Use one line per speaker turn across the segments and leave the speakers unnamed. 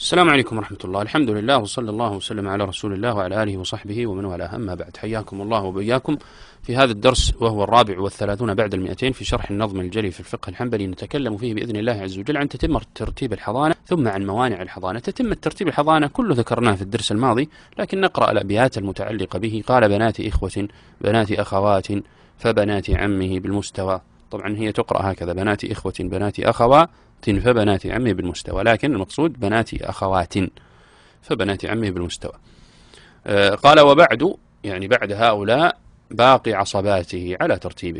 السلام عليكم ورحمة الله. الحمد لله وصلى الله وسلم على رسول الله وعلى آله وصحبه ومن والاه، أما بعد. حياكم الله وبياكم في هذا الدرس، وهو 34 بعد 200 في شرح النظم الجلي في الفقه الحنبلي. نتكلم فيه بإذن الله عز وجل عن تتمة ترتيب الحضانة، ثم عن موانع الحضانة. تتمة ترتيب الحضانة كله ذكرناه في الدرس الماضي، لكن نقرأ الأبيات المتعلقة به. قال: بنات إخوة، بنات أخوات، فبنات عمه بالمستوى. طبعا هي تقرأ هكذا: بنات إخوة، بنات أخوات، فبنات عمه بالمستوى، لكن المقصود بنات أخوات فبنات عمه بالمستوى. قال: وبعد، يعني بعد هؤلاء، باقي عصباته على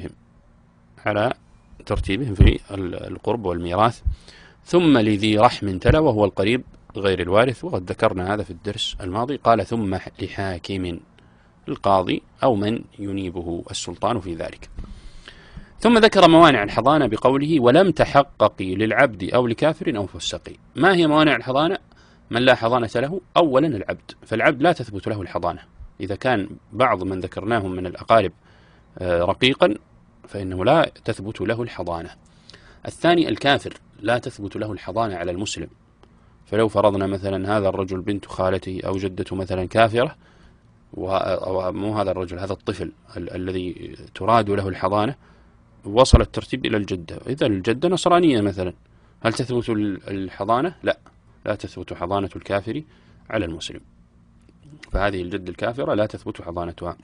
ترتيبهم في القرب والميراث. ثم لذي رحم تلا، وهو القريب غير الوارث، وقد ذكرنا هذا في الدرس الماضي. قال: ثم لحاكم، القاضي أو من ينيبه السلطان في ذلك. ثم ذكر موانع الحضانة بقوله: ولم تحققي للعبد أو لكافر أو فسقي. ما هي موانع الحضانة؟ من لا حضانة له، أولا العبد، فالعبد لا تثبت له الحضانة. إذا كان بعض من ذكرناهم من الأقارب رقيقا فإنه لا تثبت له الحضانة. الثاني الكافر، لا تثبت له الحضانة على المسلم. فلو فرضنا مثلا هذا الرجل بنت خالته أو جدته مثلا كافرة، ومو هذا الرجل، هذا الطفل الذي تراد له الحضانة، وصل الترتيب إلى الجدة، إذا الجدة نصرانية مثلا، هل تثبت الحضانة؟ لا تثبت حضانة الكافر على المسلم، فهذه الجدة الكافرة لا تثبت حضانتها.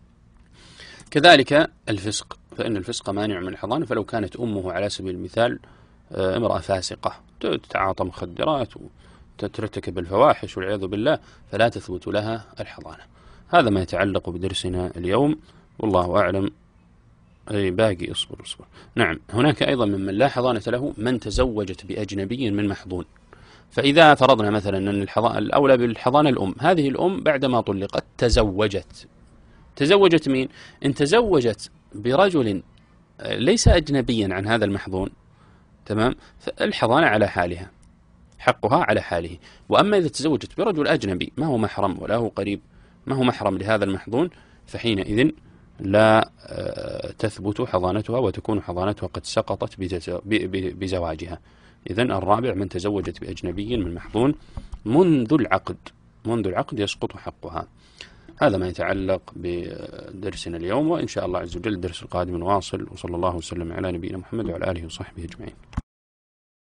كذلك الفسق، فإن الفسق مانع من الحضانة. فلو كانت أمه على سبيل المثال امرأة فاسقة تتعاطى مخدرات وترتكب الفواحش والعياذ بالله، فلا تثبت لها الحضانة. هذا ما يتعلق بدرسنا اليوم، والله أعلم. باقي اصبر. نعم، هناك أيضا ممن لا حضانة له من تزوجت بأجنبي من محضون. فإذا فرضنا مثلا أن الأولى بالحضانة الأم، هذه الأم بعدما طلقت تزوجت مين؟ إن تزوجت برجل ليس أجنبيا عن هذا المحضون، تمام، فالحضانة على حالها، حقها على حاله. وأما إذا تزوجت برجل أجنبي ما هو محرم ولا هو قريب، ما هو محرم لهذا المحضون، فحينئذ لا تثبت حضانتها، وتكون حضانتها قد سقطت بزواجها. إذن الرابع من تزوجت بأجنبي من محضون منذ العقد يسقط حقها. هذا ما يتعلق بدرسنا اليوم، وإن شاء الله عز وجل الدرس القادم واصل. وصلى الله وسلم على نبينا محمد وعلى آله وصحبه أجمعين.